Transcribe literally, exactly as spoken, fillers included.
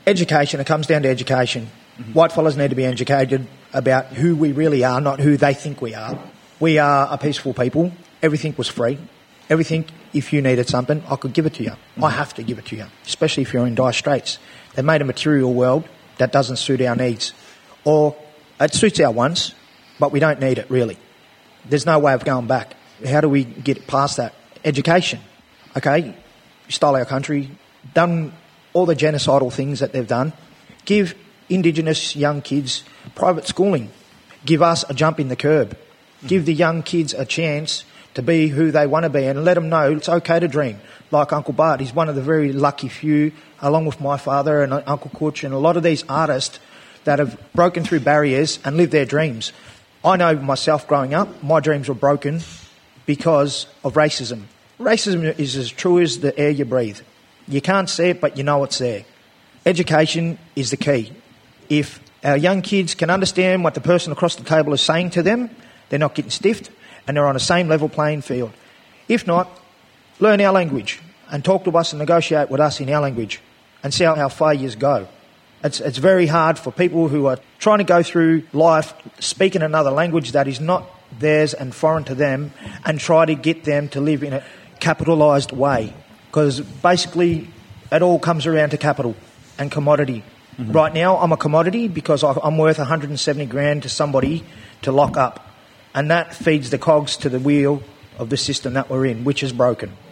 Education, it comes down to education. Mm-hmm. White fellas need to be educated about who we really are, not who they think we are. We are a peaceful people. Everything was free. Everything, if you needed something, I could give it to you. Mm-hmm. I have to give it to you, especially if you're in dire straits. They made a material world that doesn't suit our needs. Or it suits our wants, but we don't need it, really. There's no way of going back. How do we get past that? Education. Okay, stole our country, done all the genocidal things that they've done. Give Indigenous young kids private schooling. Give us a jump in the curb. Give the young kids a chance to be who they want to be and let them know it's okay to dream. Like Uncle Bart, he's one of the very lucky few, along with my father and Uncle Kutch and a lot of these artists that have broken through barriers and lived their dreams. I know myself growing up, my dreams were broken because of racism. Racism is as true as the air you breathe. You can't see it, but you know it's there. Education is the key. If our young kids can understand what the person across the table is saying to them, they're not getting stiffed and they're on the same level playing field. If not, learn our language and talk to us and negotiate with us in our language and see how, how far you go. It's, it's very hard for people who are trying to go through life speaking another language that is not theirs and foreign to them and try to get them to live in a capitalised way. Because basically it all comes around to capital and commodity. Mm-hmm. Right now I'm a commodity because I'm worth one hundred seventy grand to somebody to lock up. And that feeds the cogs to the wheel of the system that we're in, which is broken.